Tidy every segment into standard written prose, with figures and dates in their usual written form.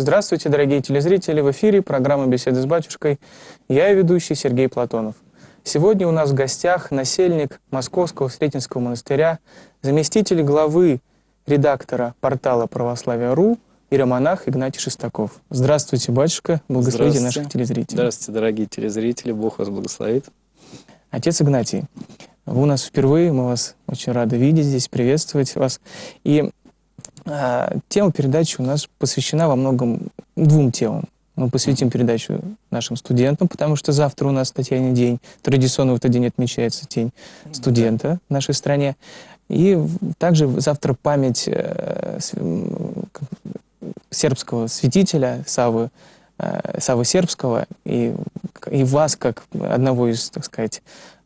Здравствуйте, дорогие телезрители! В эфире программа «Беседы с батюшкой». Я и ведущий Сергей Платонов. Сегодня у нас в гостях насельник Московского Сретенского монастыря, заместитель главы редактора портала «Православие.ру» иеромонах Игнатий Шестаков. Здравствуйте, батюшка! Благословите наших телезрителей. Здравствуйте, дорогие телезрители! Бог вас благословит. Отец Игнатий, вы у нас впервые, мы вас очень рады видеть здесь, приветствовать вас. И тема передачи у нас посвящена во многом двум темам. Мы посвятим передачу нашим студентам, потому что завтра у нас Татьянин день. Традиционно в этот день отмечается День студента в нашей стране. И также завтра память сербского святителя Саввы Сербского и вас, как одного из, так сказать,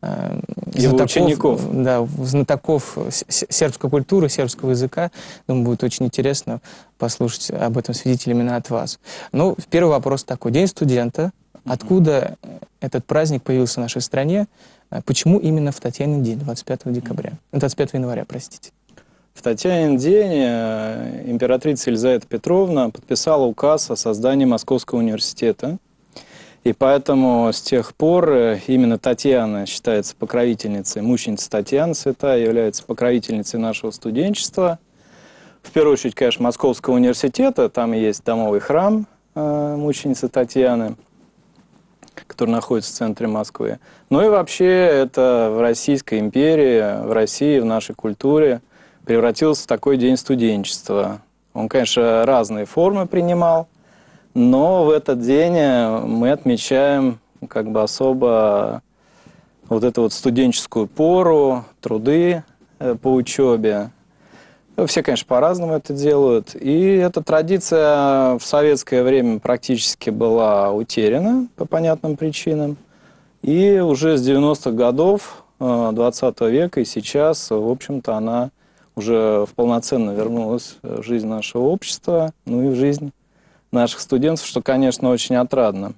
знатоков сербской культуры, сербского языка. Думаю, будет очень интересно послушать об этом свидетель именно от вас. Ну, первый вопрос такой. День студента. Откуда этот праздник появился в нашей стране? Почему именно в Татьянин день, 25 января, простите? В Татьянин день императрица Елизавета Петровна подписала указ о создании Московского университета. И поэтому с тех пор именно Татьяна считается покровительницей, мученица Татьяна Святая является покровительницей нашего студенчества. В первую очередь, конечно, Московского университета, там есть домовый храм мученицы Татьяны, который находится в центре Москвы. Ну и вообще это в Российской империи, в России, в нашей культуре превратился в такой день студенчества. Он, конечно, разные формы принимал. Но в этот день мы отмечаем как бы особо вот эту вот студенческую пору, труды по учебе. Все, конечно, по-разному это делают. И эта традиция в советское время практически была утеряна по понятным причинам. И уже с 90-х годов 20 века и сейчас, в общем-то, она уже полноценно вернулась в жизнь нашего общества, ну и в жизнь наших студентов, что, конечно, очень отрадно.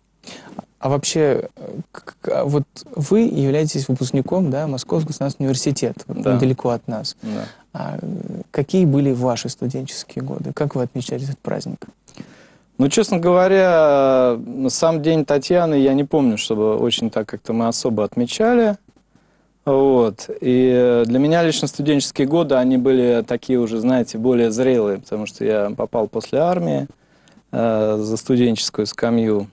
А вообще, вот вы являетесь выпускником, да, Московского государственного университета, да. Недалеко от нас. Да. Какие были ваши студенческие годы? Как вы отмечали этот праздник? Ну, честно говоря, сам День Татьяны я не помню, чтобы очень так как-то мы особо отмечали. Вот. И для меня лично студенческие годы, они были такие уже, знаете, более зрелые, потому что я попал после армии за студенческую скамью.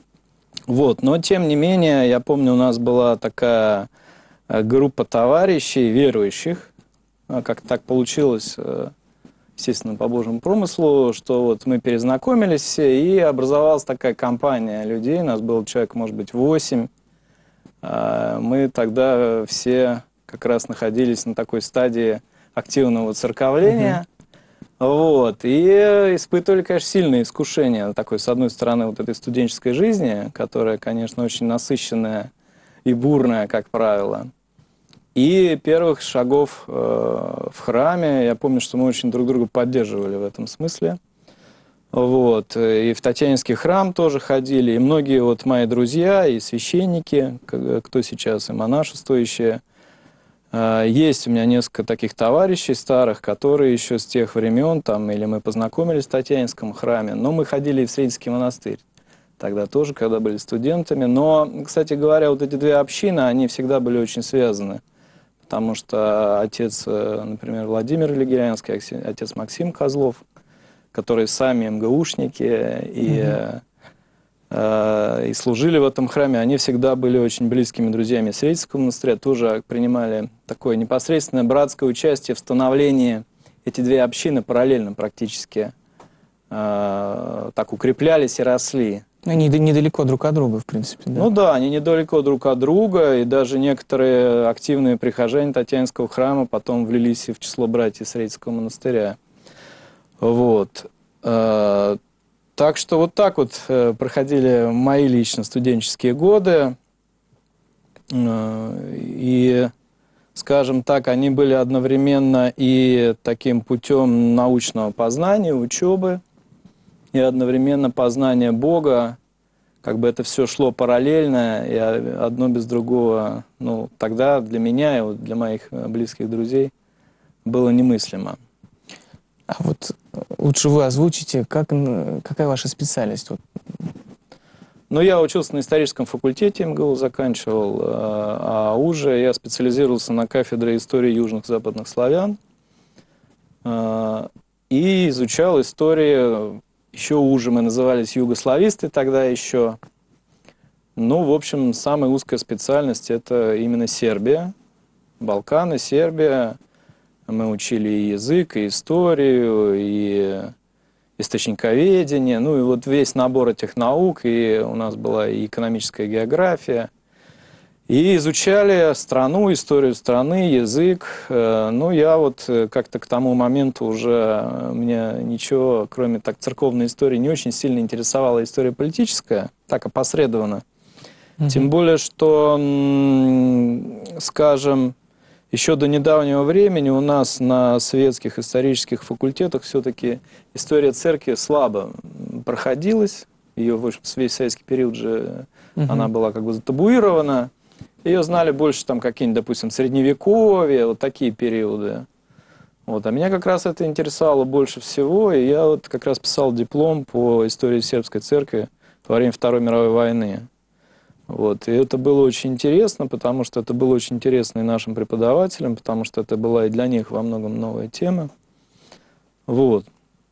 Вот. Но, тем не менее, я помню, у нас была такая группа товарищей, верующих. Как так получилось, естественно, по Божьему промыслу, что вот мы перезнакомились все, и образовалась такая компания людей. Нас было человек, может быть, 8. Мы тогда все как раз находились на такой стадии активного церковления. Вот. И испытывали, конечно, сильное искушение такой, с одной стороны, вот этой студенческой жизни, которая, конечно, очень насыщенная и бурная, как правило. И первых шагов в храме. Я помню, что мы очень друг друга поддерживали в этом смысле. Вот. И в Татьянинский храм тоже ходили. И многие вот мои друзья и священники, кто сейчас и монашествующие. Есть у меня несколько таких товарищей старых, которые еще с тех времен, там, или мы познакомились в Татьянинском храме, но мы ходили и в Сретенский монастырь. Тогда тоже, когда были студентами. Но, кстати говоря, вот эти две общины, они всегда были очень связаны. Потому что отец, например, Владимир Легерянский, отец Максим Козлов, которые сами МГУшники и служили в этом храме, они всегда были очень близкими друзьями Сретенского монастыря, тоже принимали такое непосредственное братское участие в становлении. Эти две общины параллельно практически так укреплялись и росли. Они недалеко друг от друга, в принципе. Да? Ну да, они недалеко друг от друга, и даже некоторые активные прихожане Татьянинского храма потом влились и в число братьев Сретенского монастыря. Вот. Так что вот так вот проходили мои лично студенческие годы. И, скажем так, они были одновременно и таким путем научного познания, учебы, и одновременно познания Бога. Как бы это все шло параллельно, и одно без другого, ну, тогда для меня и вот для моих близких друзей было немыслимо. А вот лучше вы озвучите, какая ваша специальность? Вот. Ну, я учился на историческом факультете МГУ, заканчивал, а уже я специализировался на кафедре истории южных западных славян и изучал историю, еще уже мы назывались югослависты тогда еще. Ну, в общем, самая узкая специальность – это именно Сербия, Балканы, Сербия. Мы учили и язык, и историю, и источниковедение, ну и вот весь набор этих наук, и у нас была и экономическая география, и изучали страну, историю страны, язык. Ну, я вот как-то к тому моменту уже, меня ничего, кроме так церковной истории, не очень сильно интересовала история политическая, так опосредованно. Тем более, что, скажем, еще до недавнего времени у нас на советских исторических факультетах все-таки история церкви слабо проходилась. Ее, в общем, весь советский период же она была как бы затабуирована. Ее знали больше там какие-нибудь, допустим, средневековье, вот такие периоды. Вот. А меня как раз это интересовало больше всего, и я вот как раз писал диплом по истории сербской церкви во время Второй мировой войны. Вот. И это было очень интересно, потому что это было очень интересно и нашим преподавателям, потому что это была и для них во многом новая тема. Вот.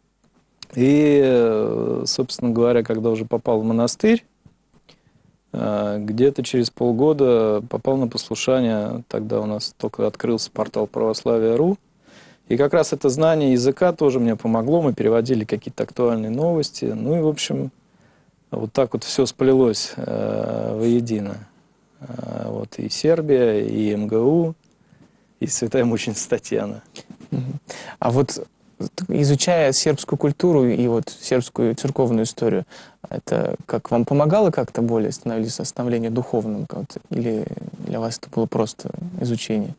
И, собственно говоря, когда уже попал в монастырь, где-то через полгода попал на послушание, тогда у нас только открылся портал православия.ру, и как раз это знание языка тоже мне помогло, мы переводили какие-то актуальные новости, ну и, в общем, вот так вот все сплелось воедино. Вот и Сербия, и МГУ, и святая мученица Татьяна. А вот изучая сербскую культуру и вот сербскую церковную историю, это как вам помогало как-то более становление духовным как-то? Или для вас это было просто изучение?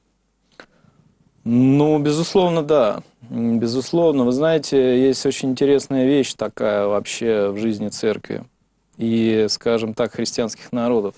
Ну, безусловно, да. Безусловно. Вы знаете, есть очень интересная вещь такая вообще в жизни церкви и, скажем так, христианских народов.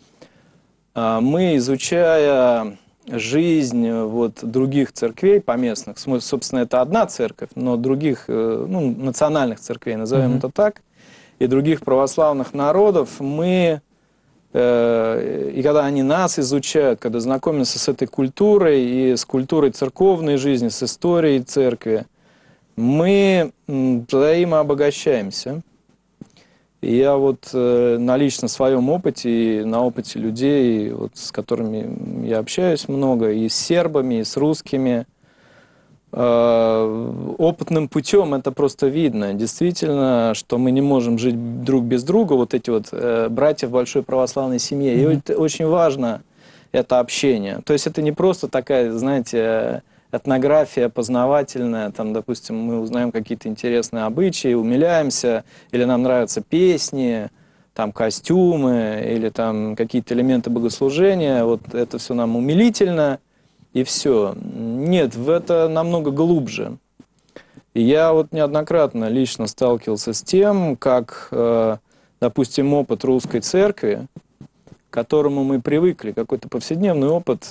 Мы, изучая жизнь вот других церквей поместных, собственно, это одна церковь, но других, ну, национальных церквей, назовем это так, и других православных народов, мы, и когда они нас изучают, когда знакомятся с этой культурой и с культурой церковной жизни, с историей церкви, мы взаимообогащаемся. И я вот на лично своем опыте и на опыте людей, вот, с которыми я общаюсь много, и с сербами, и с русскими, опытным путем это просто видно. Действительно, что мы не можем жить друг без друга, вот эти вот братья в большой православной семье. И это очень важно, это общение. То есть это не просто такая, знаете, этнография познавательная, там, допустим, мы узнаем какие-то интересные обычаи, умиляемся, или нам нравятся песни, там, костюмы, или там какие-то элементы богослужения, вот это все нам умилительно, и все. Нет, это намного глубже. И я вот неоднократно лично сталкивался с тем, как, допустим, опыт русской церкви, к которому мы привыкли, какой-то повседневный опыт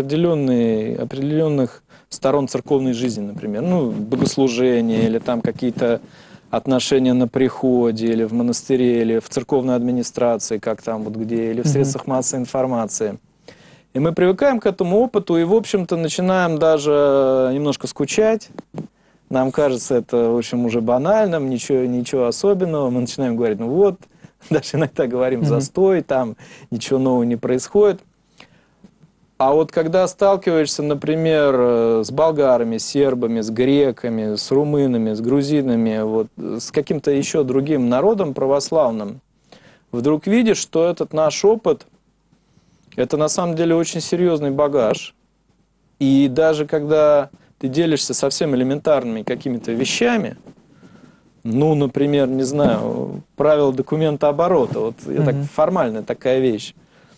определенных сторон церковной жизни, например, ну, богослужение, или там какие-то отношения на приходе, или в монастыре, или в церковной администрации, как там вот где, или в средствах массовой информации. И мы привыкаем к этому опыту, и, в общем-то, начинаем даже немножко скучать. Нам кажется это, в общем, уже банальным, ничего особенного. Мы начинаем говорить, ну вот, даже иногда говорим застой, там ничего нового не происходит. А вот когда сталкиваешься, например, с болгарами, с сербами, с греками, с румынами, с грузинами, вот, с каким-то еще другим народом православным, вдруг видишь, что этот наш опыт, это на самом деле очень серьезный багаж. И даже когда ты делишься совсем элементарными какими-то вещами, ну, например, не знаю, правила документооборота, вот так, формальная такая вещь,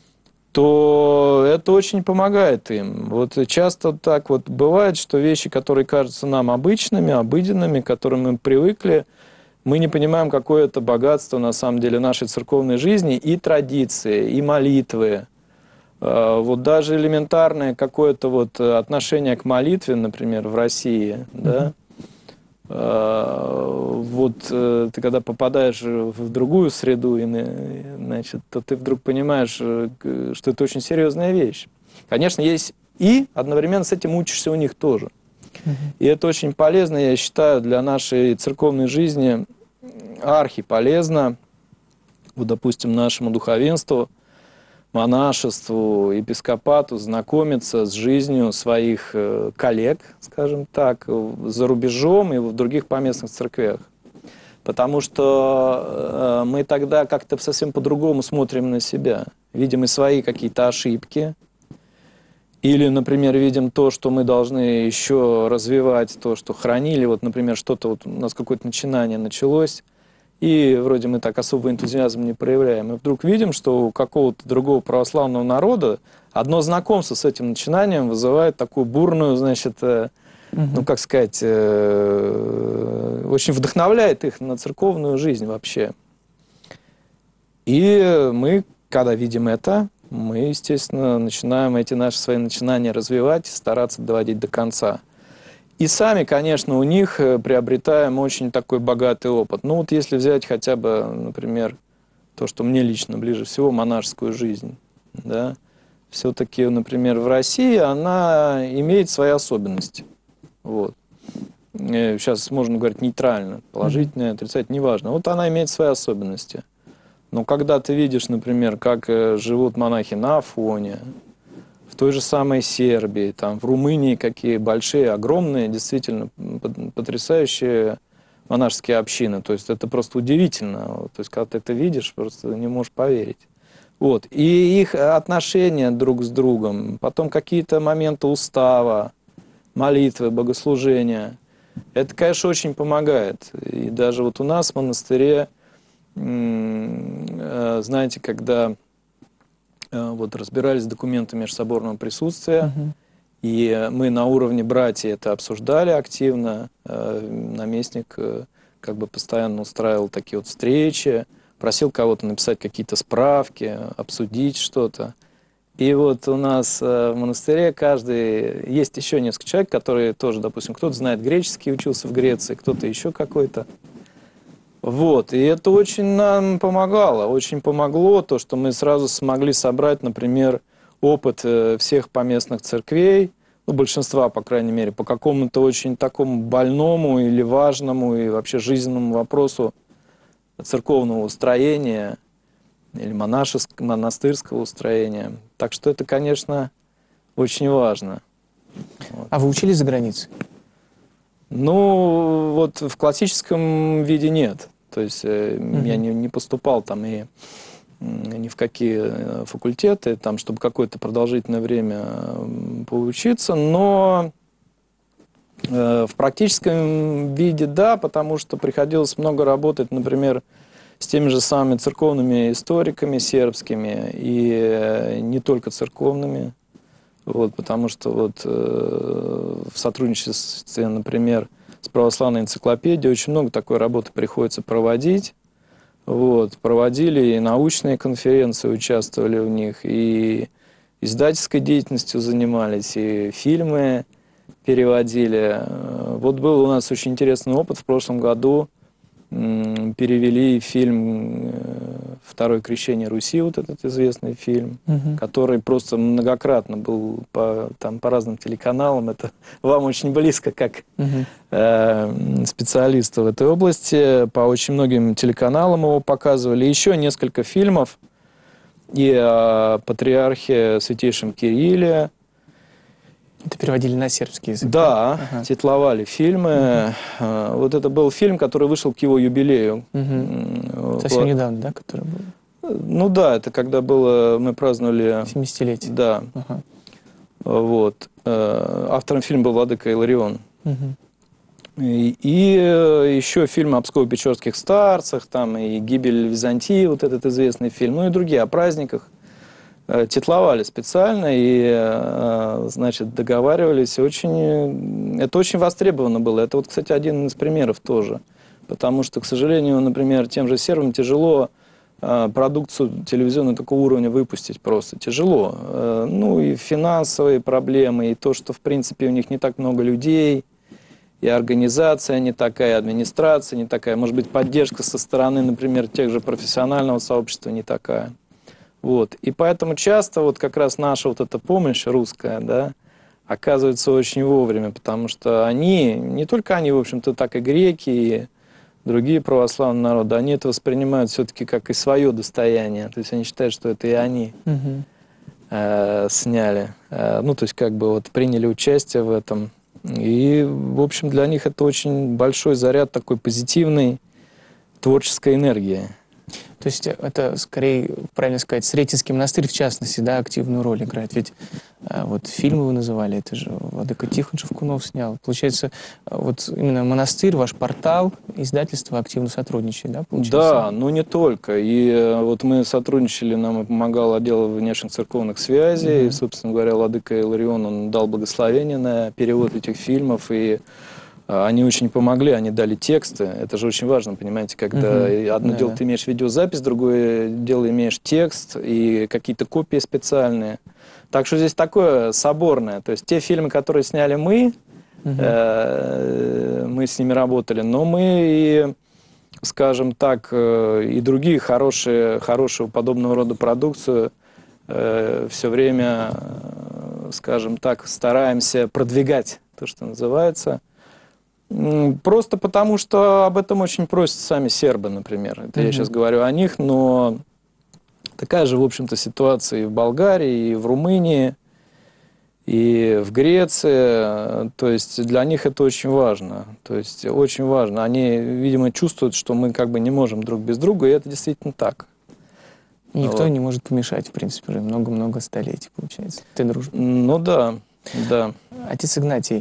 то это очень помогает им. Вот часто так вот бывает, что вещи, которые кажутся нам обычными, обыденными, к которым мы привыкли, мы не понимаем, какое это богатство на самом деле нашей церковной жизни и традиции, и молитвы. Вот даже элементарное какое-то вот отношение к молитве, например, в России, да, Ты когда попадаешь в другую среду, значит, то ты вдруг понимаешь, что это очень серьезная вещь. Конечно, есть и одновременно с этим учишься у них тоже. И это очень полезно, я считаю, для нашей церковной жизни, архиполезно, вот, допустим, нашему духовенству, монашеству, епископату знакомиться с жизнью своих коллег, скажем так, за рубежом и в других поместных церквях. Потому что мы тогда как-то совсем по-другому смотрим на себя. Видим и свои какие-то ошибки. Или, например, видим то, что мы должны еще развивать, то, что хранили. Вот, например, что-то вот у нас какое-то начинание началось, и вроде мы так особо энтузиазм не проявляем. И вдруг видим, что у какого-то другого православного народа одно знакомство с этим начинанием вызывает такую бурную, значит, ну, как сказать, очень вдохновляет их на церковную жизнь вообще. И мы, когда видим это, мы, естественно, начинаем эти наши свои начинания развивать, стараться доводить до конца. И сами, конечно, у них приобретаем очень такой богатый опыт. Ну вот если взять хотя бы, например, то, что мне лично ближе всего, монашескую жизнь, да, все-таки, например, в России она имеет свои особенности. Вот. Сейчас можно говорить нейтрально, положительное, отрицательное, неважно. Вот она имеет свои особенности. Но когда ты видишь, например, как живут монахи на Афоне, в той же самой Сербии, там, в Румынии какие большие, огромные, действительно потрясающие монашеские общины. То есть это просто удивительно. То есть когда ты это видишь, просто не можешь поверить. Вот. И их отношения друг с другом, потом какие-то моменты устава, молитвы, богослужения. Это, конечно, очень помогает. И даже вот у нас в монастыре, знаете, когда вот разбирались с документами межсоборного присутствия, и мы на уровне братьев это обсуждали активно, наместник как бы постоянно устраивал такие вот встречи, просил кого-то написать какие-то справки, обсудить что-то. И вот у нас в монастыре есть еще несколько человек, которые тоже, допустим, кто-то знает греческий, учился в Греции, кто-то еще какой-то. Вот, и это очень нам помогало, очень помогло то, что мы сразу смогли собрать, например, опыт всех поместных церквей, ну, большинства, по крайней мере, по какому-то очень такому больному или важному и вообще жизненному вопросу церковного устроения или монастырского устроения. Так что это, конечно, очень важно. Вот. А вы учились за границей? Ну, вот в классическом виде нет. То есть я не поступал там и ни в какие факультеты, там, чтобы какое-то продолжительное время поучиться, но в практическом виде да, потому что приходилось много работать, например, с теми же самыми церковными историками сербскими и не только церковными, вот, потому что вот в сотрудничестве, например, с православной энциклопедией очень много такой работы приходится проводить. Вот, проводили и научные конференции, участвовали в них, и издательской деятельностью занимались, и фильмы переводили. Вот был у нас очень интересный опыт в прошлом году. Перевели фильм «Второе крещение Руси», вот этот известный фильм, который просто многократно был по разным телеканалам. Это вам очень близко, как специалисту в этой области. По очень многим телеканалам его показывали. Еще несколько фильмов и о патриархе Святейшем Кирилле. Это переводили на сербский язык? Да, титловали фильмы. Вот это был фильм, который вышел к его юбилею. Совсем недавно, да, который был? Ну да, это когда было, мы праздновали... 70-летие. Да. Вот. Автором фильма был владыка Иларион. И еще фильм о Псково-Печорских старцах, там и «Гибель Византии», вот этот известный фильм, ну и другие о праздниках. Титловали специально и, значит, договаривались. Это очень востребовано было. Это вот, кстати, один из примеров тоже. Потому что, к сожалению, например, тем же сербам тяжело продукцию телевизионного такого уровня выпустить просто. Тяжело. Ну и финансовые проблемы, и то, что, в принципе, у них не так много людей. и организация не такая, и администрация не такая, может быть, поддержка со стороны, например, тех же профессионального сообщества не такая. Вот. И поэтому часто вот как раз наша вот эта помощь русская, да, оказывается очень вовремя, потому что они, не только они, в общем-то, так и греки, и другие православные народы, они это воспринимают все-таки как и свое достояние. То есть они считают, что это и они сняли. Ну, то есть как бы вот приняли участие в этом. И, в общем, для них это очень большой заряд такой позитивной творческой энергии. То есть это, скорее, правильно сказать, Сретенский монастырь, в частности, да, активную роль играет. Ведь вот фильмы вы называли, это же владыка Тихон Шевкунов снял. Получается, вот именно монастырь, ваш портал, издательство активно сотрудничает, да, получается? Да, но не только. И вот мы сотрудничали, нам помогал отдел внешних церковных связей. И, собственно говоря, владыка Иларион, он дал благословение на перевод этих фильмов. И они очень помогли, они дали тексты. Это же очень важно, понимаете, когда одно дело ты имеешь видеозапись, другое дело имеешь текст и какие-то копии специальные. Так что здесь такое соборное. То есть те фильмы, которые сняли мы, мы с ними работали, но мы и, скажем так, и другие хорошую подобного рода продукцию все время, скажем так, стараемся продвигать, то, что называется. Просто потому, что об этом очень просят сами сербы, например. Это я сейчас говорю о них, но такая же, в общем-то, ситуация и в Болгарии, и в Румынии, и в Греции. То есть для них это очень важно. То есть очень важно. Они, видимо, чувствуют, что мы как бы не можем друг без друга, и это действительно так. Никто не может помешать, в принципе, уже много-много столетий, получается, этой дружбы. Ну да, да. Отец Игнатий,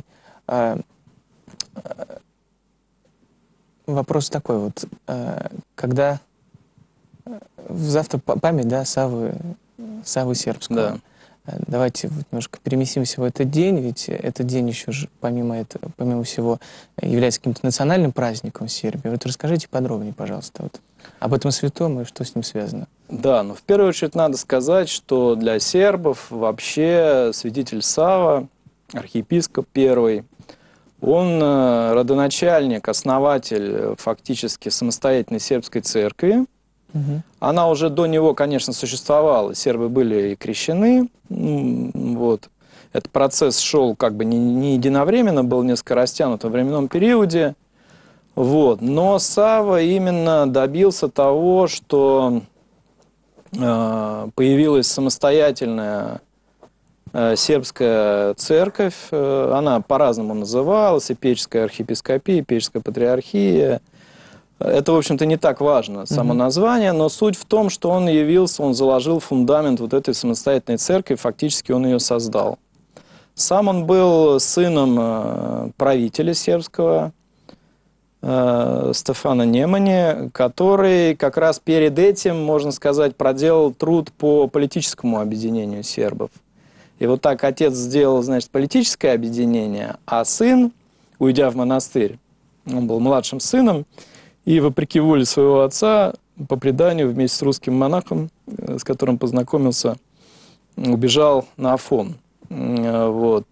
вопрос такой вот, когда завтра память, да, Саввы Сербского, давайте вот немножко переместимся в этот день, ведь этот день еще же, помимо всего, является каким-то национальным праздником в Сербии. Вот расскажите подробнее, пожалуйста, вот об этом святом и что с ним связано. Да, но в первую очередь надо сказать, что для сербов вообще святитель Сава, архиепископ первый, он родоначальник, основатель фактически самостоятельной сербской церкви. Она уже до него, конечно, существовала. Сербы были и крещены. Вот. Этот процесс шел как бы не единовременно, был несколько растянут во временном периоде. Вот. Но Сава именно добился того, что появилась самостоятельная сербская церковь, она по-разному называлась, Ипеческая архиепископия, Ипеческая патриархия. Это, в общем-то, не так важно, само название, но суть в том, что он заложил фундамент вот этой самостоятельной церкви, фактически он ее создал. Сам он был сыном правителя сербского, Стефана Немани, который как раз перед этим, можно сказать, проделал труд по политическому объединению сербов. И вот так отец сделал, значит, политическое объединение, а сын, уйдя в монастырь, он был младшим сыном, и вопреки воле своего отца, по преданию, вместе с русским монахом, с которым познакомился, убежал на Афон. Вот.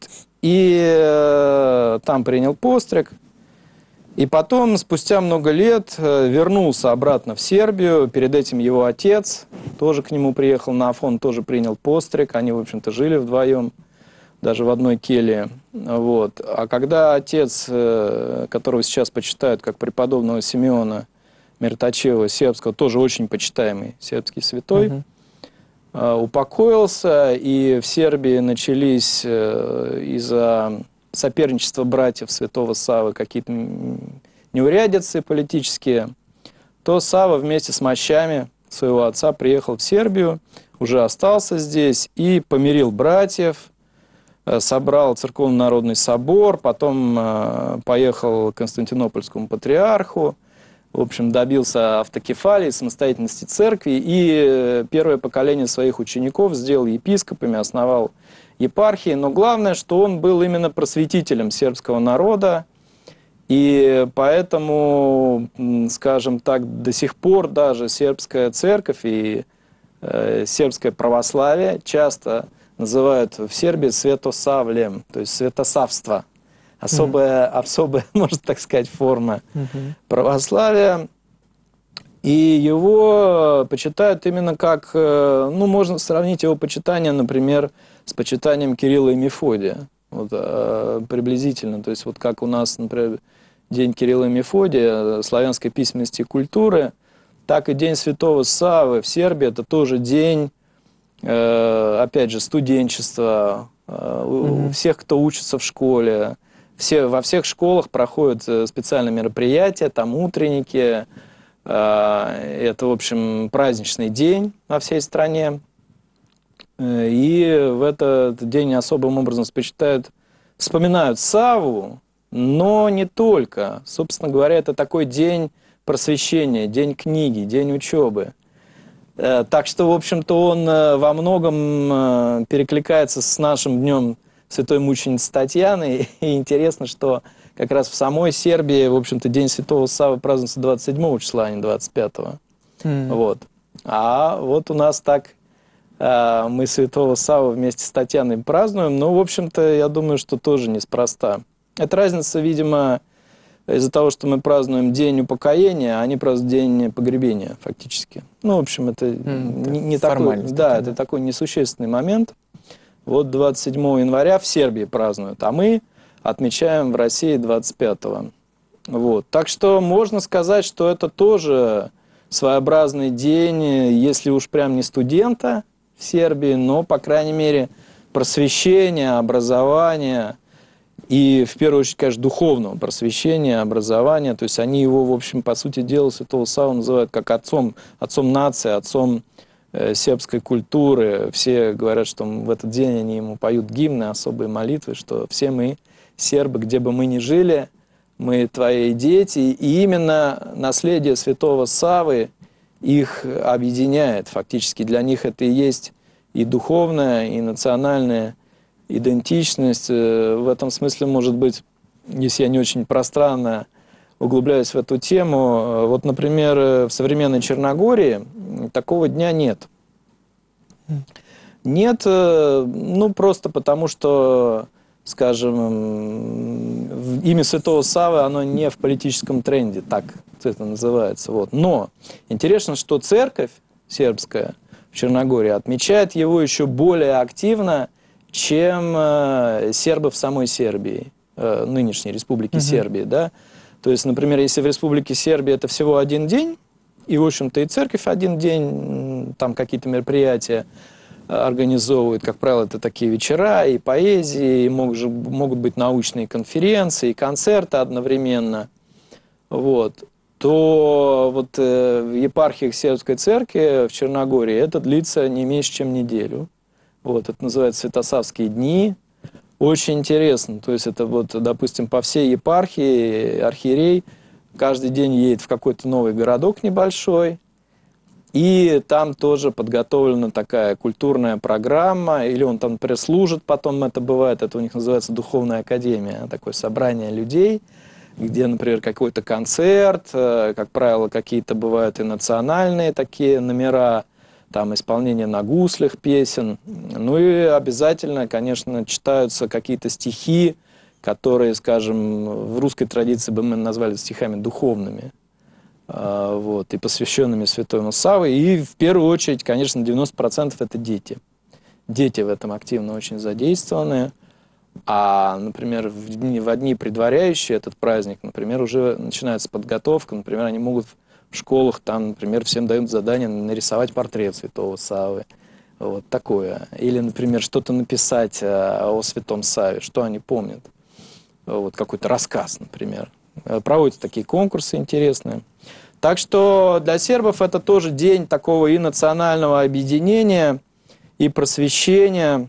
И там принял постриг. И потом, спустя много лет, вернулся обратно в Сербию. Перед этим его отец тоже к нему приехал на Афон, тоже принял постриг. Они, в общем-то, жили вдвоем, даже в одной келье. Вот. А когда отец, которого сейчас почитают как преподобного Симеона Мироточева сербского, тоже очень почитаемый сербский святой, упокоился, и в Сербии начались из-за соперничества братьев святого Саввы какие-то неурядицы политические, то Савва вместе с мощами своего отца приехал в Сербию, уже остался здесь и помирил братьев, собрал церковно-народный собор, потом поехал к Константинопольскому патриарху, в общем, добился автокефалии, самостоятельности церкви, и первое поколение своих учеников сделал епископами, основал епархии. Но главное, что он был именно просветителем сербского народа, и поэтому, скажем так, до сих пор даже сербская церковь и сербское православие часто называют в Сербии Светосавлем, то есть святосавство. особая, можно так сказать, форма православия. И его почитают именно как, ну, можно сравнить его почитание, например, с почитанием Кирилла и Мефодия. Вот, приблизительно. То есть, вот как у нас, например, День Кирилла и Мефодия, славянской письменности и культуры, так и День Святого Саввы в Сербии. Это тоже день, опять же, студенчества, у всех, кто учится в школе. Во всех школах проходят специальные мероприятия, там утренники. Это, в общем, праздничный день во всей стране. И в этот день особым образом вспоминают Савву, но не только. Собственно говоря, это такой день просвещения, день книги, день учебы. Так что, в общем-то, он во многом перекликается с нашим днем Святой Мученицы Татьяны. И интересно, что как раз в самой Сербии, в общем-то, День Святого Саввы празднуется 27 числа, а не 25. Вот. А вот у нас так мы Святого Саввы вместе с Татьяной празднуем. Но, в общем-то, я думаю, что тоже неспроста. Это разница, видимо, из-за того, что мы празднуем День упокоения, а они празднуют День погребения, фактически. Ну, в общем, это не такой, да, это такой несущественный момент. Вот 27 января в Сербии празднуют, а мы отмечаем в России 25-го. Вот. Так что можно сказать, что это тоже своеобразный день, если уж прям не студента в Сербии, но, по крайней мере, просвещения, образования и, в первую очередь, конечно, духовного просвещения, образования. То есть они его, в общем, по сути дела, Святого Савву называют как отцом нации, отцом сербской культуры. Все говорят, что в этот день они ему поют гимны, особые молитвы, что все мы, сербы, где бы мы ни жили, мы твои дети. И именно наследие Святого Саввы их объединяет. Фактически для них это и есть и духовная, и национальная идентичность. В этом смысле, может быть, если я не очень пространно углубляюсь в эту тему, вот, например, в современной Черногории такого дня нет. Нет, ну, просто потому что, скажем, имя Святого Саввы, оно не в политическом тренде, так это называется. Вот. Но интересно, что церковь сербская в Черногории отмечает его еще более активно, чем сербы в самой Сербии, нынешней Республике Сербии, да. То есть, например, если в Республике Сербия это всего один день, и, в общем-то, и церковь один день, там какие-то мероприятия организовывают, как правило, это такие вечера, и поэзии, и могут быть научные конференции, и концерты одновременно, вот, то вот в епархиях Сербской церкви в Черногории это длится не меньше, чем неделю. Вот, это называется Святосавские дни. Очень интересно. То есть это вот, допустим, по всей епархии архиерей каждый день едет в какой-то новый городок небольшой, и там тоже подготовлена такая культурная программа, или он там, например, служит, потом это бывает, это у них называется духовная академия, такое собрание людей, где, например, какой-то концерт, как правило, какие-то бывают и национальные такие номера, там исполнение на гуслях песен. Ну и обязательно, конечно, читаются какие-то стихи, которые, скажем, в русской традиции бы мы назвали стихами духовными, вот, и посвященными Святому Савве. И в первую очередь, конечно, 90% это дети. Дети в этом активно очень задействованы. А, например, в дни предваряющие этот праздник, например, уже начинается подготовка. Например, они могут в школах, там, например, всем дают задание нарисовать портрет Святого Саввы. Вот такое. Или, например, что-то написать о Святом Савве, что они помнят. Вот какой-то рассказ, например. Проводятся такие конкурсы интересные. Так что для сербов это тоже день такого и национального объединения, и просвещения.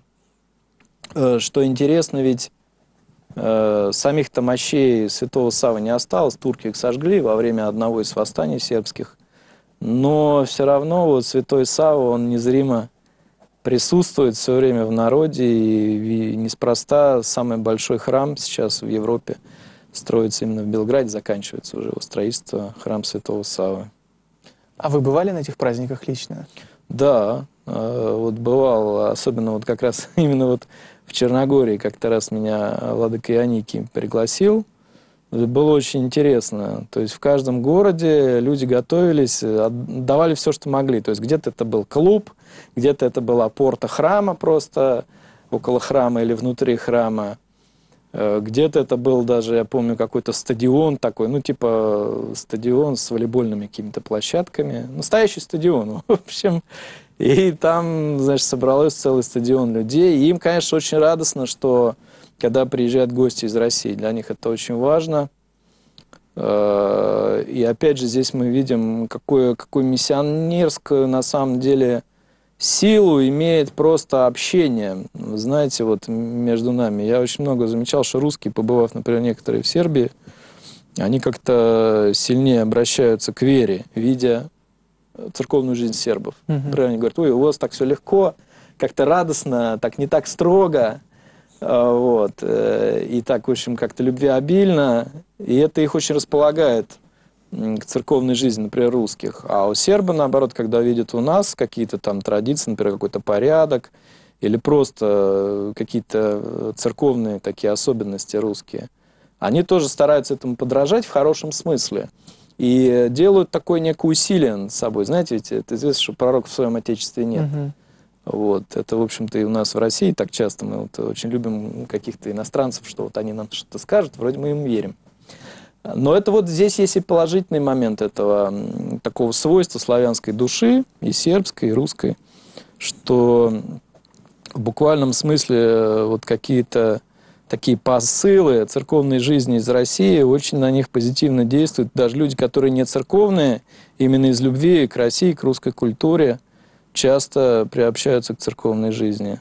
Что интересно, ведь самих-то мощей Святого Саввы не осталось, турки их сожгли во время одного из восстаний сербских, но все равно вот Святой Савва, он незримо присутствует все время в народе, и неспроста самый большой храм сейчас в Европе строится именно в Белграде, заканчивается уже его строительство, храм Святого Саввы. А вы бывали на этих праздниках лично? Да, вот бывал, особенно вот как раз именно вот в Черногории как-то раз меня владыка Ионикий пригласил. Было очень интересно. То есть в каждом городе люди готовились, отдавали все, что могли. То есть где-то это был клуб, где-то это была порта храма просто, около храма или внутри храма. Где-то это был даже, я помню, какой-то стадион такой, ну, типа стадион с волейбольными какими-то площадками. Настоящий стадион, в общем. И там, значит, собралось целый стадион людей. И им, конечно, очень радостно, что когда приезжают гости из России, для них это очень важно. И опять же, здесь мы видим, какую миссионерскую, на самом деле, силу имеет просто общение. Вы знаете, вот между нами. Я очень много замечал, что русские, побывав, например, некоторые в Сербии, они как-то сильнее обращаются к вере, видя церковную жизнь сербов. Например, они говорят: ой, у вас так все легко, как-то радостно, так не так строго. Вот. И так, в общем, как-то любвеобильно. И это их очень располагает к церковной жизни, например, русских. А у сербов, наоборот, когда видят у нас какие-то там традиции, например, какой-то порядок, или просто какие-то церковные такие особенности русские, они тоже стараются этому подражать в хорошем смысле. И делают такое некое усилие над собой. Знаете, ведь это известно, что пророк в своем отечестве нет. Вот. Это, в общем-то, и у нас в России так часто. Мы вот очень любим каких-то иностранцев, что вот они нам что-то скажут, вроде мы им верим. Но это вот здесь есть и положительный момент этого такого свойства славянской души, и сербской, и русской, что в буквальном смысле вот какие-то такие посылы церковной жизни из России очень на них позитивно действуют. Даже люди, которые не церковные, именно из любви к России, к русской культуре, часто приобщаются к церковной жизни.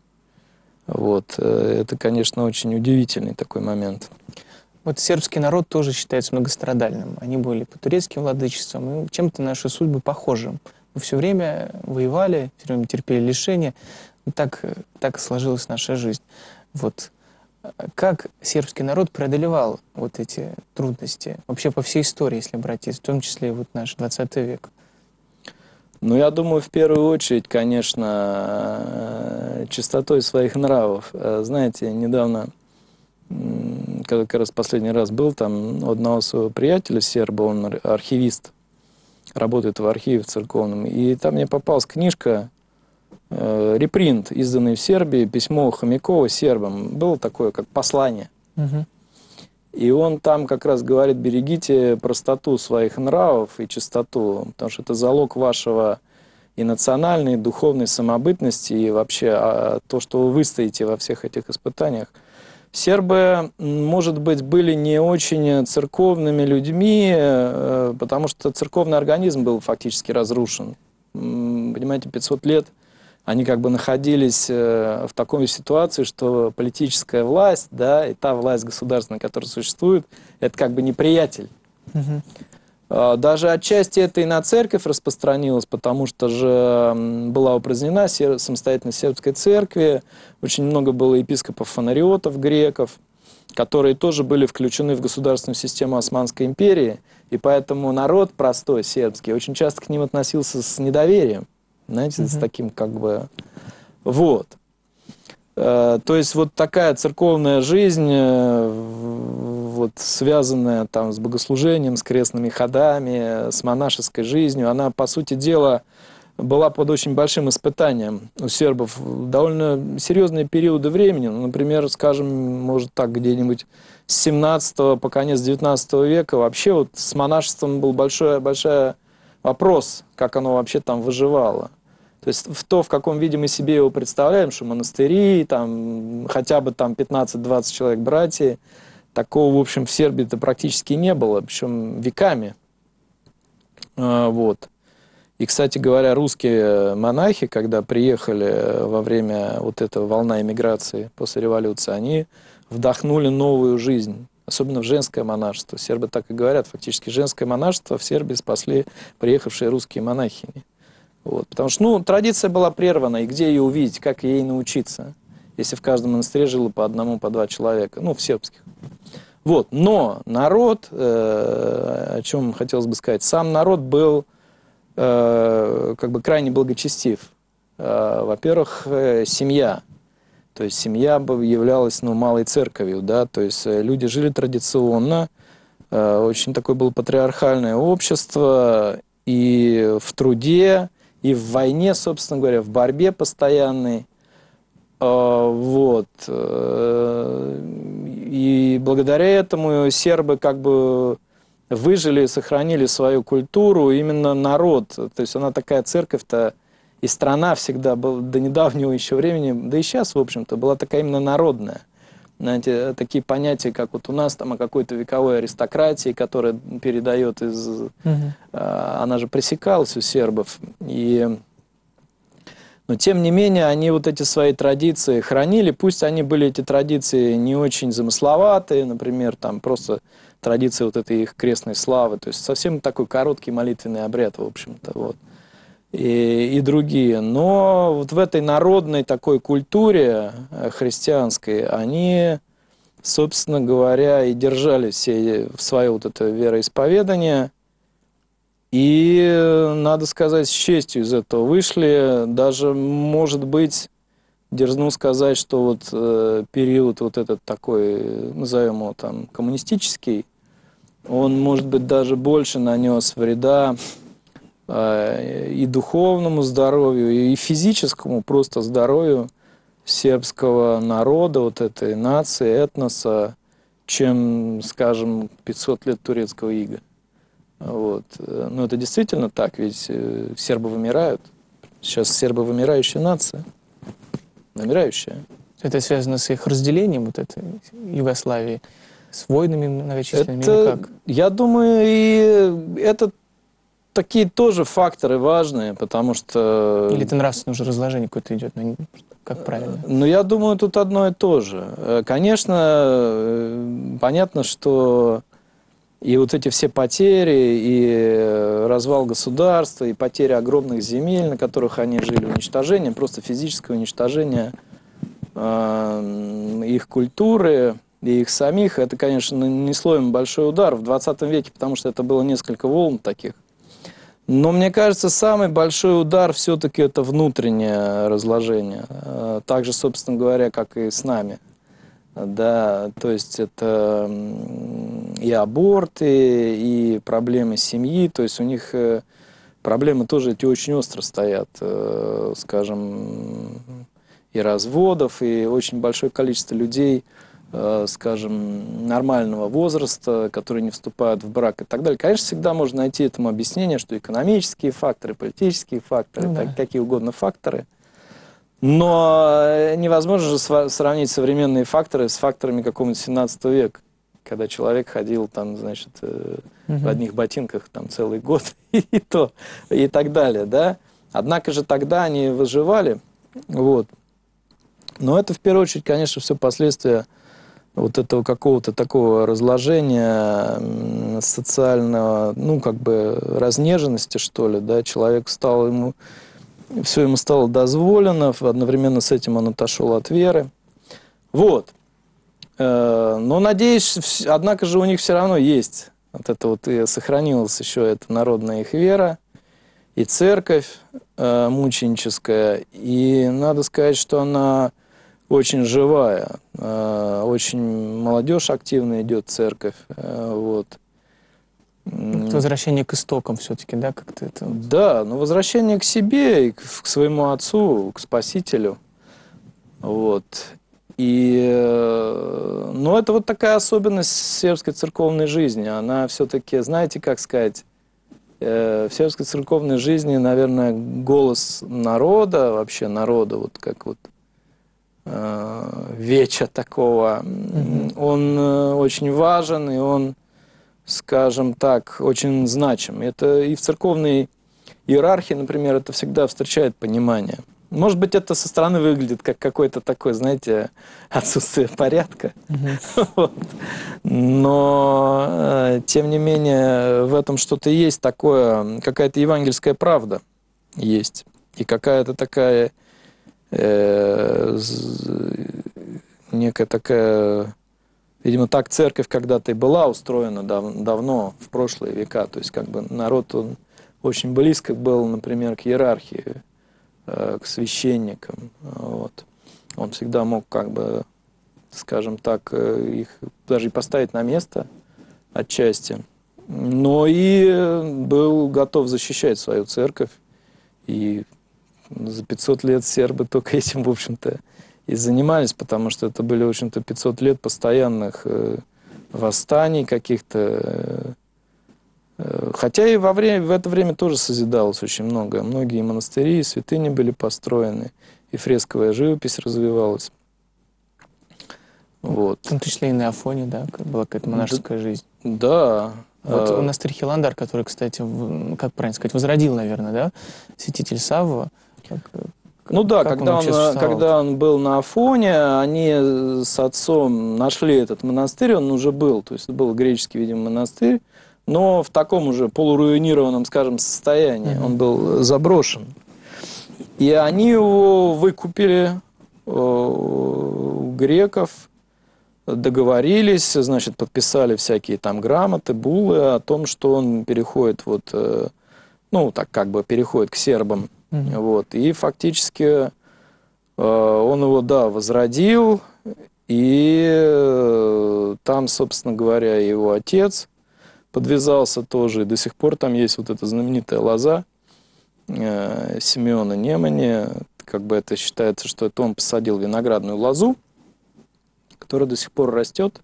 Вот. Это, конечно, очень удивительный такой момент. Вот сербский народ тоже считается многострадальным. Они были под турецким владычеством, и чем-то наши судьбы похожи. Мы все время воевали, все время терпели лишения. Так сложилась наша жизнь. Вот. Как сербский народ преодолевал вот эти трудности? Вообще по всей истории, если брать, в том числе и вот наш 20 век. Ну, я думаю, в первую очередь, конечно, чистотой своих нравов. Знаете, недавно, когда как раз последний раз был там, у одного своего приятеля серба, он архивист, работает в архиве церковном, и там мне попалась книжка, репринт, изданный в Сербии, письмо Хомякова сербам. Было такое, как послание. И он там как раз говорит: берегите простоту своих нравов и чистоту, потому что это залог вашего и национальной, и духовной самобытности, и вообще то, что вы выстоите во всех этих испытаниях. Сербы, может быть, были не очень церковными людьми, потому что церковный организм был фактически разрушен. Понимаете, 500 лет они как бы находились в такой ситуации, что политическая власть, да, и та власть государственная, которая существует, это как бы неприятель. Даже отчасти это и на церковь распространилось, потому что же была упразднена самостоятельность сербской церкви, очень много было епископов-фонариотов, греков, которые тоже были включены в государственную систему Османской империи, и поэтому народ простой сербский очень часто к ним относился с недоверием. Знаете, с таким как бы... Вот. То есть вот такая церковная жизнь, вот, связанная там с богослужением, с крестными ходами, с монашеской жизнью, она, по сути дела, была под очень большим испытанием у сербов. Довольно серьезные периоды времени, ну, например, скажем, может так, где-нибудь с 17 по конец 19 века вообще вот с монашеством был большой вопрос, как оно вообще там выживало. То есть в каком виде мы себе его представляем, что монастыри, там, хотя бы там 15-20 человек братьев, такого, в общем, в Сербии-то практически не было, причем веками. Вот. И, кстати говоря, русские монахи, когда приехали во время вот этого волна эмиграции после революции, они вдохнули новую жизнь. Особенно в женское монашество. Сербы так и говорят, фактически женское монашество в Сербии спасли приехавшие русские монахини. Вот. Потому что, ну, традиция была прервана, и где ее увидеть, как ей научиться, если в каждом монастыре жило по одному, по два человека, ну, в сербских. Вот. Но народ, о чем хотелось бы сказать, сам народ был как бы крайне благочестив. Во-первых, семья. То есть семья бы являлась, ну, малой церковью, да, то есть люди жили традиционно, очень такое было патриархальное общество, и в труде, и в войне, собственно говоря, в борьбе постоянной. Вот. И благодаря этому сербы как бы выжили, сохранили свою культуру, именно народ. То есть она такая церковь-то, и страна всегда была до недавнего еще времени, да и сейчас, в общем-то, была такая именно народная. Знаете, такие понятия, как вот у нас там о какой-то вековой аристократии, которая передает из... Она же пресекалась у сербов. Но, тем не менее, они вот эти свои традиции хранили. Пусть они были, эти традиции, не очень замысловатые, например, там просто традиции вот этой их крестной славы. То есть совсем такой короткий молитвенный обряд, в общем-то, вот. И другие. Но вот в этой народной такой культуре христианской они, собственно говоря, и держали все в свое вот это вероисповедание. И, надо сказать, с честью из этого вышли. Даже, может быть, дерзну сказать, что вот период вот этот такой, назовем его там, коммунистический, он, может быть, даже больше нанес вреда и духовному здоровью, и физическому просто здоровью сербского народа, вот этой нации, этноса, чем, скажем, 500 лет турецкого ига. Вот. Но это действительно так, ведь сербы вымирают. Сейчас сербы вымирающая нация. Вымирающая. Это связано с их разделением, вот этой Югославии, с войнами многочисленными или как? Я думаю, и это такие тоже факторы важные, потому что... Или это нравственное уже разложение какое-то идет, но как правильно? Ну, я думаю, тут одно и то же. Конечно, понятно, что и вот эти все потери, и развал государства, и потери огромных земель, на которых они жили, уничтожение, просто физическое уничтожение их культуры и их самих, это, конечно, нанесло им большой удар в 20 веке, потому что это было несколько волн таких. Но мне кажется, самый большой удар все-таки это внутреннее разложение. Так же, собственно говоря, как и с нами. Да, то есть это и аборты, и проблемы семьи, то есть у них проблемы тоже эти очень остро стоят, скажем, и разводов, и очень большое количество людей, скажем, нормального возраста, которые не вступают в брак и так далее. Конечно, всегда можно найти этому объяснение, что экономические факторы, политические факторы, какие угодно факторы. Но невозможно же сравнить современные факторы с факторами какого-нибудь 17 века, когда человек ходил там, значит, в одних ботинках там целый год и так далее, да. Однако же тогда они выживали, вот. Но это в первую очередь, конечно, все последствия вот этого какого-то такого разложения социального, ну, как бы разнеженности, что ли, да, человек стал ему... Все ему стало дозволено, одновременно с этим он отошел от веры. Вот. Но, надеюсь, однако же у них все равно есть вот это вот, и сохранилась еще эта народная их вера, и церковь мученическая. И надо сказать, что она очень живая, очень молодежь активно идет в церковь. Вот. Возвращение к истокам все-таки, да, как-то это... Да, но возвращение к себе, и к своему отцу, к Спасителю. Вот. Но это вот такая особенность сербской церковной жизни. Она все-таки, знаете, как сказать, в сербской церковной жизни, наверное, голос народа, вообще народа, вот как вот веча такого, он очень важен, и он, скажем так, очень значим. Это и в церковной иерархии, например, это всегда встречает понимание. Может быть, это со стороны выглядит как какое-то такое, знаете, отсутствие порядка. Но, тем не менее, в этом что-то есть такое, какая-то евангельская правда есть. И какая-то такая, некая такая... Видимо, так церковь когда-то и была устроена давно, в прошлые века. То есть, как бы народ, он очень близко был, например, к иерархии, к священникам. Вот. Он всегда мог, как бы, скажем так, их даже и поставить на место отчасти. Но и был готов защищать свою церковь. И за 500 лет сербы только этим, в общем-то, и занимались, потому что это были, в общем-то, 500 лет постоянных восстаний каких-то. Хотя и в это время тоже созидалось очень много. Многие монастыри и святыни были построены, и фресковая живопись развивалась. Вот. В том числе и на Афоне, да, была какая-то монашеская жизнь. Да. Вот монастырь Хиландар, который, кстати, как правильно сказать, возродил, наверное, да, святитель Савва. Ну да, как когда он был на Афоне, они с отцом нашли этот монастырь, он уже был, то есть это был греческий, видимо, монастырь, но в таком уже полуруинированном, скажем, состоянии. Он был заброшен. И они его выкупили у греков, договорились, значит, подписали всякие там грамоты, буллы о том, что он переходит вот, ну, так как бы переходит к сербам. Вот. И фактически он его, да, возродил, и там, собственно говоря, его отец подвязался тоже, и до сих пор там есть вот эта знаменитая лоза Симеона Немани, как бы это считается, что это он посадил виноградную лозу, которая до сих пор растет,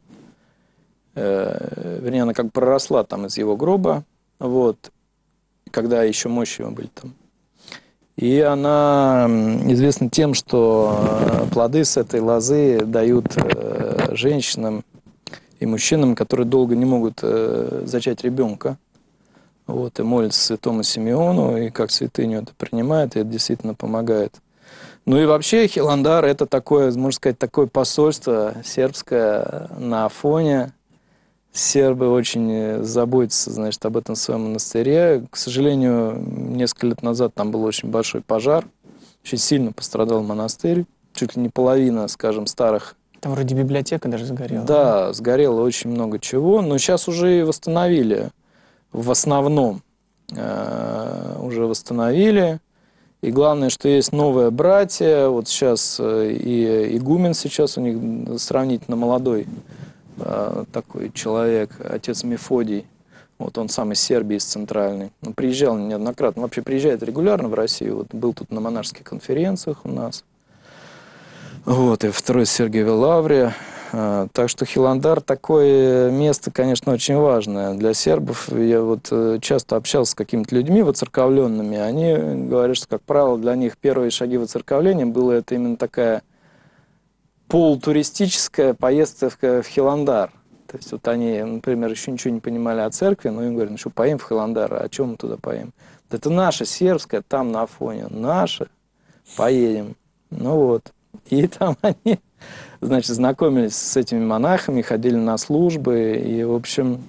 вернее, она как бы проросла там из его гроба, вот, когда еще мощи его были там. И она известна тем, что плоды с этой лозы дают женщинам и мужчинам, которые долго не могут зачать ребенка. Вот, и молятся святому Симеону, и как святыню это принимает, и это действительно помогает. Ну и вообще Хиландар — это такое, можно сказать, такое посольство сербское на Афоне. Сербы очень заботятся, значит, об этом своем монастыре. К сожалению, несколько лет назад там был очень большой пожар. Очень сильно пострадал монастырь. Чуть ли не половина, скажем, старых. Там вроде библиотека даже сгорела. Да, сгорело очень много чего. Но сейчас уже и восстановили. В основном уже восстановили. И главное, что есть новое братья. Вот сейчас и игумен сейчас у них сравнительно молодой такой человек, отец Мефодий. Вот он сам из Сербии, из центральной. Он приезжал неоднократно. Он вообще приезжает регулярно в Россию. Вот был тут на монашеских конференциях у нас. Вот, и второй Сергиевой Лавре. Так что Хиландар такое место, конечно, очень важное для сербов. Я вот часто общался с какими-то людьми воцерковленными. Они говорят, что, как правило, для них первые шаги воцерковления было это именно такая полутуристическая поездка в Хиландар. То есть вот они, например, еще ничего не понимали о церкви, но им говорят, ну что, поем в Хиландар, а о чем мы туда поем? Да это наша сербская, там на Афоне, наша, поедем. Ну вот. И там они, значит, знакомились с этими монахами, ходили на службы, и, в общем,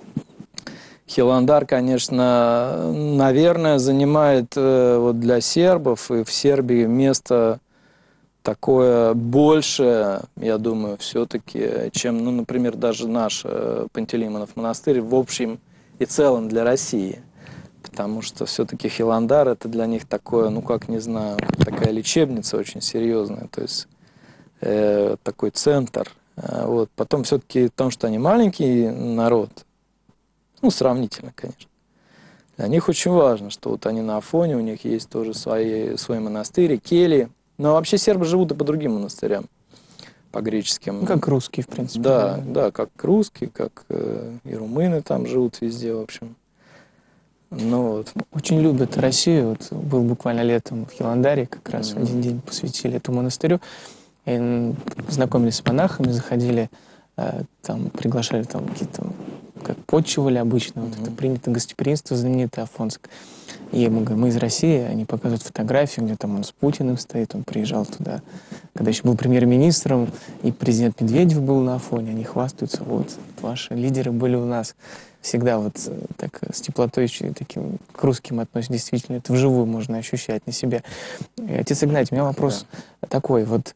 Хиландар, конечно, наверное, занимает вот для сербов и в Сербии место такое больше, я думаю, все-таки, чем, ну, например, даже наш Пантелеймонов монастырь в общем и целом для России. Потому что все-таки Хиландар — это для них такое, ну, как, не знаю, такая лечебница очень серьезная, то есть такой центр. Вот. Потом все-таки в том, что они маленький народ, ну, сравнительно, конечно. Для них очень важно, что вот они на Афоне, у них есть тоже свои монастыри, кельи. Но вообще сербы живут и по другим монастырям, по греческим. Ну, как русские, в принципе. Да, да, как русские, как и румыны там живут везде, в общем. Ну, вот. Очень любят Россию. Вот был буквально летом в Хиландаре, как раз один день посвятили этому монастырю. И знакомились с монахами, заходили, там приглашали там какие-то, как подчивали обычно, вот это принято гостеприимство знаменитое Афонск. И мы из России, они показывают фотографии, где там он с Путиным стоит, он приезжал туда, когда еще был премьер-министром, и президент Медведев был на Афоне, они хвастаются, вот, ваши лидеры были у нас. Всегда вот так с теплотой еще таким к русским относятся, действительно, это вживую можно ощущать на себе. И, отец Игнатий, у меня вопрос такой, вот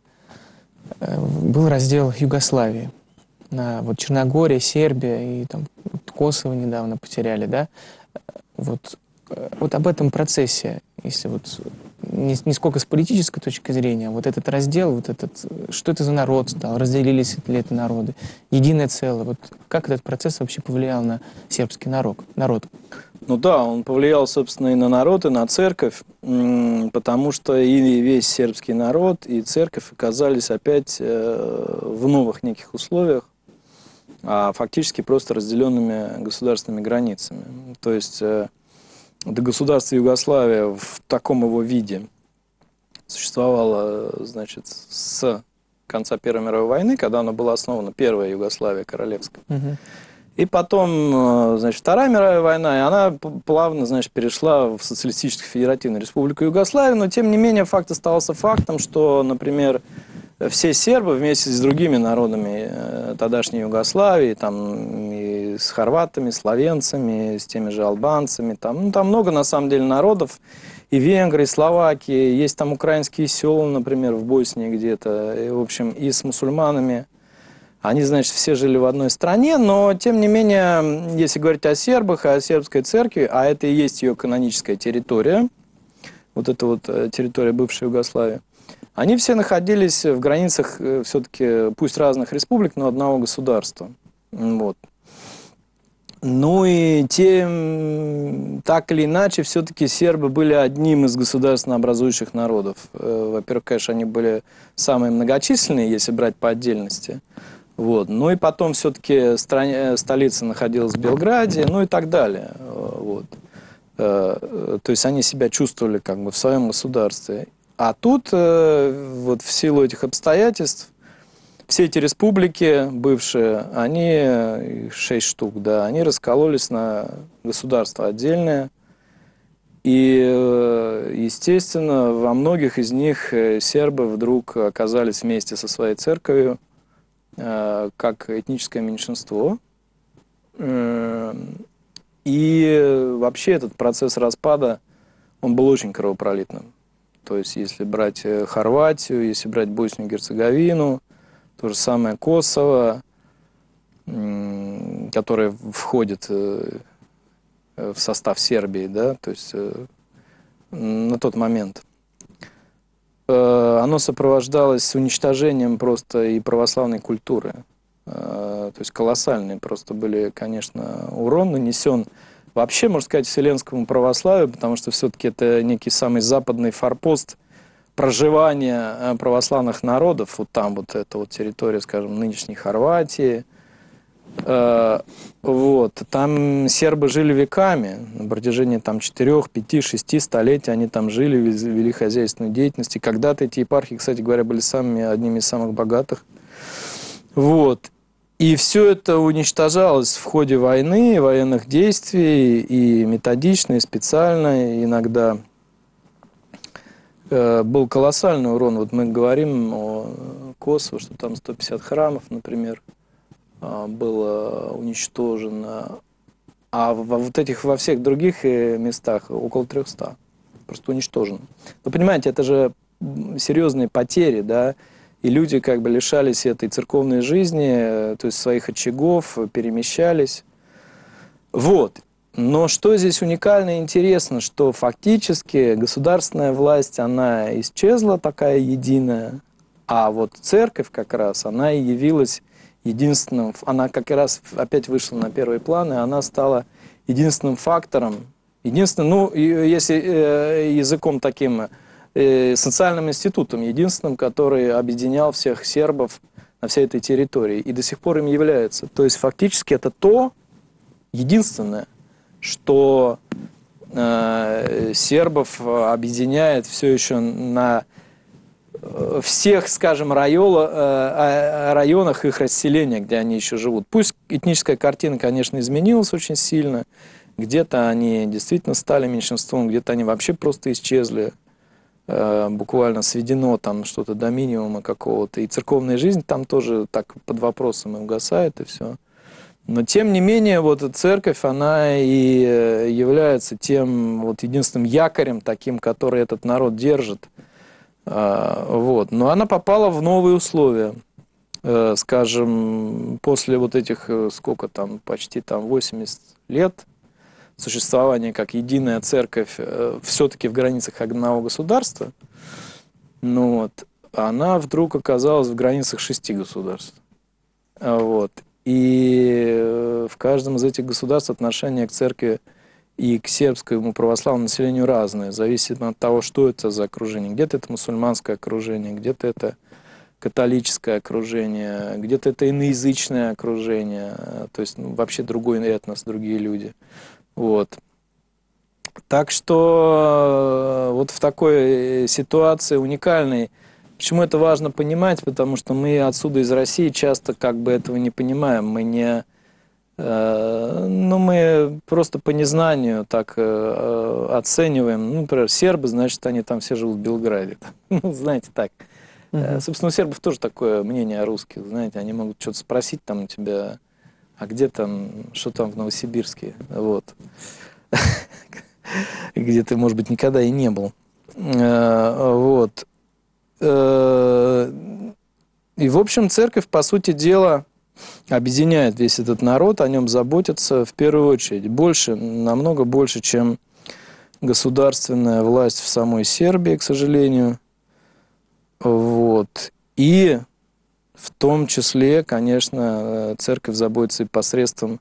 был раздел Югославии, на вот Черногория, Сербия и там Косово недавно потеряли, да, вот об этом процессе, если вот не сколько с политической точки зрения, вот этот раздел, вот этот, что это за народ стал, разделились ли это народы, единое целое. Вот как этот процесс вообще повлиял на сербский народ? Ну да, он повлиял, собственно, и на народ, и на церковь, потому что и весь сербский народ, и церковь оказались опять в новых неких условиях, а фактически просто разделенными государственными границами. То есть до государства Югославия в таком его виде существовало, значит, с конца Первой мировой войны, когда она была основана, первая Югославия королевская. И потом, значит, Вторая мировая война, и она плавно, значит, перешла в Социалистическую Федеративную Республику Югославию, но, тем не менее, факт оставался фактом, что, например, все сербы вместе с другими народами тогдашней Югославии, там, и с хорватами, словенцами, с теми же албанцами, там, ну, там много, на самом деле, народов, и Венгрии, и Словакии, есть там украинские села, например, в Боснии где-то, и, в общем, и с мусульманами. Они, значит, все жили в одной стране, но, тем не менее, если говорить о сербах, о сербской церкви, а это и есть ее каноническая территория, вот эта вот территория бывшей Югославии, они все находились в границах все-таки, пусть разных республик, но одного государства. Вот. Ну и так или иначе, все-таки сербы были одним из государственно образующих народов. Во-первых, конечно, они были самые многочисленные, если брать по отдельности. Вот. Ну и потом все-таки столица находилась в Белграде, ну и так далее. Вот. То есть они себя чувствовали как бы в своем государстве. А тут, вот в силу этих обстоятельств, все эти республики бывшие, они, 6 штук, да, они раскололись на государства отдельные. И, естественно, во многих из них сербы вдруг оказались вместе со своей церковью, как этническое меньшинство. И вообще этот процесс распада, он был очень кровопролитным. То есть, если брать Хорватию, если брать Боснию и Герцеговину, то же самое Косово, которое входит в состав Сербии, да, то есть на тот момент. Оно сопровождалось уничтожением просто и православной культуры. То есть колоссальные просто были, конечно, урон нанесен вообще, можно сказать, вселенскому православию, потому что все-таки это некий самый западный форпост проживания православных народов. Вот там вот эта вот территория, скажем, нынешней Хорватии. Вот. Там сербы жили веками, на протяжении там 4, 5, 6 столетий они там жили, вели хозяйственную деятельность. И когда-то эти епархии, кстати говоря, были одними из самых богатых. Вот. И все это уничтожалось в ходе войны, военных действий, и методично, и специально, иногда. Был колоссальный урон. Вот мы говорим о Косово, что там 150 храмов, например, было уничтожено. А во всех других местах около 300. Просто уничтожено. Вы понимаете, это же серьезные потери, да? И люди как бы лишались этой церковной жизни, то есть своих очагов, перемещались. Вот. Но что здесь уникально и интересно, что фактически государственная власть, она исчезла такая единая, а вот церковь как раз, она и явилась единственным, она как раз опять вышла на первый план, и она стала единственным фактором, единственным, ну, если языком таким, социальным институтом, единственным, который объединял всех сербов на всей этой территории, и до сих пор им является. То есть фактически это то единственное, что сербов объединяет все еще на всех, скажем, районах их расселения, где они еще живут. Пусть этническая картина, конечно, изменилась очень сильно, где-то они действительно стали меньшинством, где-то они вообще просто исчезли, буквально сведено там что-то до минимума какого-то, и церковная жизнь там тоже так под вопросом и угасает, и все. Но, тем не менее, вот эта церковь, она и является тем вот единственным якорем таким, который этот народ держит. Вот. Но она попала в новые условия. Скажем, после вот этих, сколько там, почти там 80 лет существования как единая церковь все-таки в границах одного государства, ну вот, она вдруг оказалась в границах 6 государств. Вот. И в каждом из этих государств отношение к церкви и к сербскому православному населению разное. Зависит от того, что это за окружение. Где-то это мусульманское окружение, где-то это католическое окружение, где-то это иноязычное окружение, то есть вообще другой этнос, другие люди. Вот. Так что вот в такой ситуации уникальной, почему это важно понимать, потому что мы отсюда из России часто как бы этого не понимаем, мы не, ну мы просто по незнанию так оцениваем, ну, например, сербы, значит, они там все живут в Белграде, ну, знаете, так. Собственно, у сербов тоже такое мнение о русских, знаете, они могут что-то спросить там у тебя, а где там, что там в Новосибирске, вот, где ты, может быть, никогда и не был, вот. И, в общем, церковь, по сути дела, объединяет весь этот народ, о нем заботится в первую очередь, больше, намного больше, чем государственная власть в самой Сербии, к сожалению. Вот. И в том числе, конечно, церковь заботится и посредством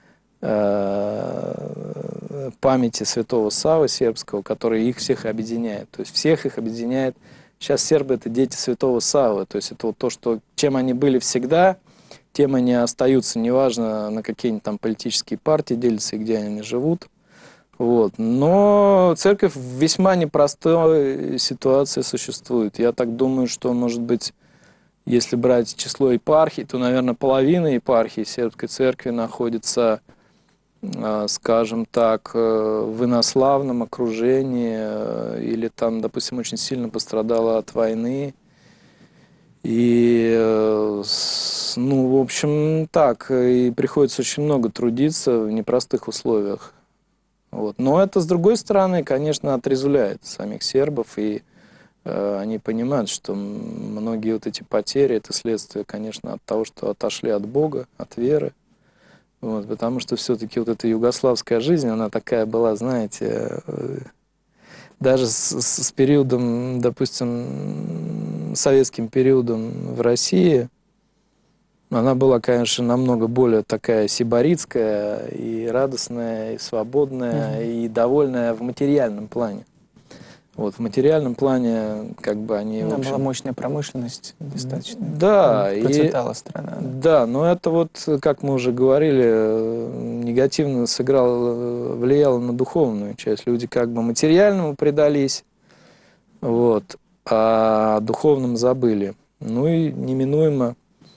памяти святого Саввы сербского, который их всех объединяет. То есть всех их объединяет. Сейчас сербы — это дети святого Саввы. То есть это вот то, что, чем они были всегда, тем они остаются. Неважно, на какие-нибудь там политические партии делятся и где они живут. Вот. Но церковь в весьма непростой ситуации существует. Я так думаю, что, может быть, если брать число епархий, то, наверное, половина епархий сербской церкви находится, скажем так, в инославном окружении или там, допустим, очень сильно пострадала от войны. И, ну, в общем, так, и приходится очень много трудиться в непростых условиях. Вот. Но это, с другой стороны, конечно, отрезвляет самих сербов, и они понимают, что многие вот эти потери — это следствие, конечно, от того, что отошли от Бога, от веры. Вот, потому что все-таки вот эта югославская жизнь, она такая была, знаете, даже с периодом, допустим, советским периодом в России, она была, конечно, намного более такая сибаритская, и радостная, и свободная, и довольная в материальном плане. Вот, в материальном плане, как бы они, в общем... была мощная промышленность достаточно. Да, процветала страна. Да, но это вот, как мы уже говорили, негативно влияло на духовную часть. Люди как бы материальному предались, вот, а о духовном забыли. Ну и неминуемо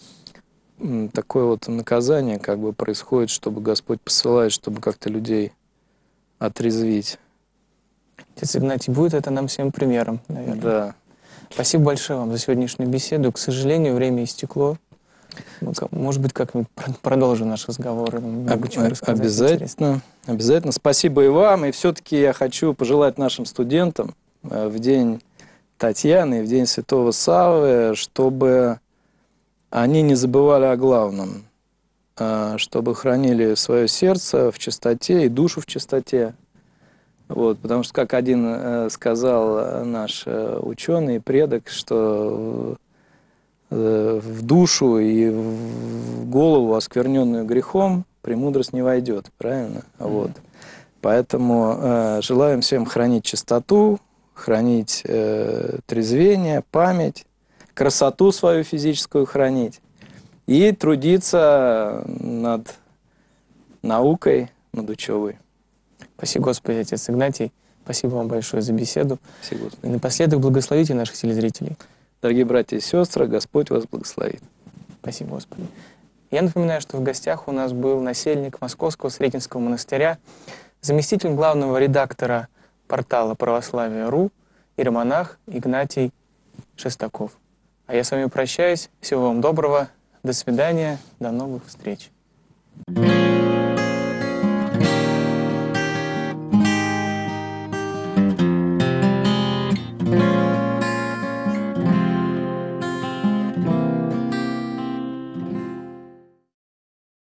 такое вот наказание как бы происходит, чтобы Господь посылает, чтобы как-то людей отрезвить. Отец Игнатий, будет это нам всем примером, наверное. Да. Спасибо большое вам за сегодняшнюю беседу. К сожалению, время истекло. Может быть, как-нибудь продолжим наш разговор. Обязательно. Обязательно. Спасибо и вам. И все-таки я хочу пожелать нашим студентам в день Татьяны, в день Святого Саввы, чтобы они не забывали о главном, чтобы хранили свое сердце в чистоте и душу в чистоте. Вот, потому что, как один сказал наш ученый, предок, что в душу и в голову, оскверненную грехом, премудрость не войдет, правильно? Вот. Поэтому желаем всем хранить чистоту, хранить трезвение, память, красоту свою физическую хранить и трудиться над наукой, над учебой. Спасибо, Господи, Отец Игнатий. Спасибо вам большое за беседу. Спасибо, Господи. И напоследок благословите наших телезрителей. Дорогие братья и сестры, Господь вас благословит. Спасибо, Господи. Я напоминаю, что в гостях у нас был насельник Московского Сретенского монастыря, заместитель главного редактора портала «Православие.ру» иеромонах Игнатий Шестаков. А я с вами прощаюсь. Всего вам доброго. До свидания. До новых встреч.